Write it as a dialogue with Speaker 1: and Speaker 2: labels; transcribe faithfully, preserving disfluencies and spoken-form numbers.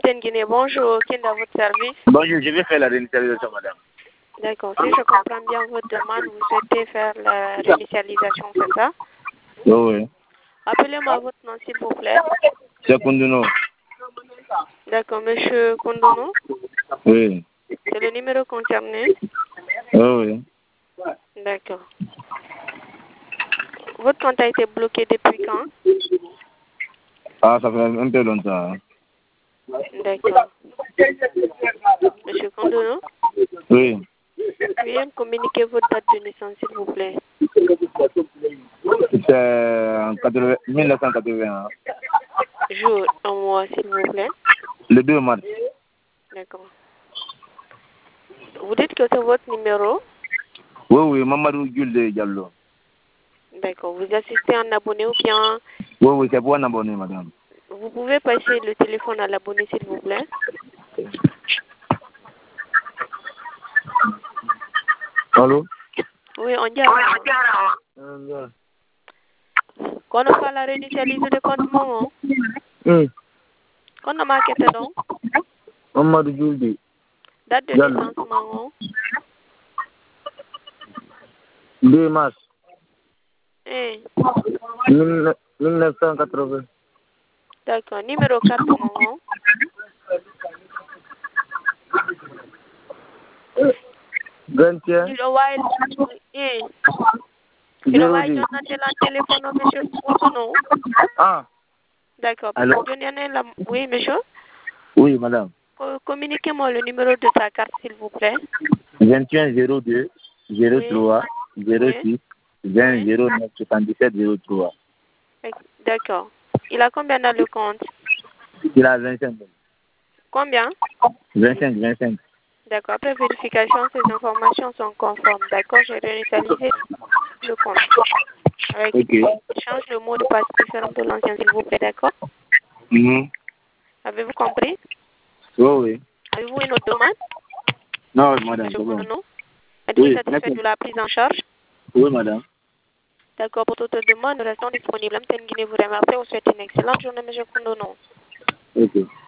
Speaker 1: Tenguine, bonjour, qui est dans votre service?
Speaker 2: Bonjour, je vais faire la réinitialisation, madame.
Speaker 1: D'accord, si je comprends bien votre demande, vous souhaitez faire la réinitialisation, c'est ça?
Speaker 2: Oui, oui.
Speaker 1: Appelez-moi votre nom, s'il vous plaît.
Speaker 2: C'est Kunduno.
Speaker 1: D'accord, monsieur Kondono?
Speaker 2: Oui.
Speaker 1: C'est le numéro concerné?
Speaker 2: Oui, oui.
Speaker 1: D'accord. Votre compte a été bloqué depuis quand?
Speaker 2: Ah, ça fait un peu longtemps. Hein.
Speaker 1: D'accord. Monsieur Kondono?
Speaker 2: Oui.
Speaker 1: Veuillez me communiquer votre date de naissance, s'il vous plaît.
Speaker 2: C'est en mille neuf cent quatre-vingt-un.
Speaker 1: Jour, un mois, s'il vous plaît.
Speaker 2: Le deux mars.
Speaker 1: D'accord. Vous dites que c'est votre numéro?
Speaker 2: Oui, oui, Mamadou Gulde Diallo.
Speaker 1: D'accord. Vous assistez en abonné ou bien?
Speaker 2: Oui, oui, c'est pour un abonné, madame.
Speaker 1: Vous pouvez passer le téléphone à l'abonné, s'il vous plaît.
Speaker 2: Allô?
Speaker 1: Oui, on dit alors. Quand on fait la réinitialisation de compte maman,
Speaker 2: Oui.
Speaker 1: quand on marque tes dons,
Speaker 2: Mamadou Gulde.
Speaker 1: date de naissance maman.
Speaker 2: deux mars.
Speaker 1: Eh.
Speaker 2: mille neuf cent quatre-vingts.
Speaker 1: D'accord. Numéro quatre maman.
Speaker 2: vingt et un.
Speaker 1: Tu le vois, eh. Tu le vois, John a le téléphone au monsieur Kondono.
Speaker 2: Ah.
Speaker 3: D'accord.
Speaker 2: Alors?
Speaker 1: Oui, monsieur.
Speaker 2: Oui, madame.
Speaker 1: Communiquez-moi le numéro de sa carte, s'il vous plaît.
Speaker 2: vingt et un zéro deux zéro trois zéro six vingt zéro neuf soixante-dix-sept zéro trois.
Speaker 1: D'accord. Il a combien dans le compte?
Speaker 2: Il a vingt-cinq.
Speaker 1: Combien?
Speaker 2: vingt-cinq, vingt-cinq.
Speaker 1: D'accord. Après vérification, ces informations sont conformes. D'accord, j'ai réinitialisé le compte. Avec
Speaker 2: okay.
Speaker 1: Change le mot de passe différent de l'ancien, s'il vous plaît, d'accord?
Speaker 2: Mm-hmm.
Speaker 1: Avez-vous compris?
Speaker 2: Oui, oui.
Speaker 1: Avez-vous une autre demande?
Speaker 2: Non, madame,
Speaker 1: Monsieur
Speaker 2: c'est bon.
Speaker 1: Kondono? Êtes-vous
Speaker 2: Oui,
Speaker 1: satisfait
Speaker 2: merci.
Speaker 1: de la prise en charge?
Speaker 2: Oui, madame.
Speaker 1: D'accord, pour toute demande, nous restons disponibles. Mtenguine vous remercie. Vous souhaite une excellente journée, monsieur Kondono.
Speaker 2: Ok.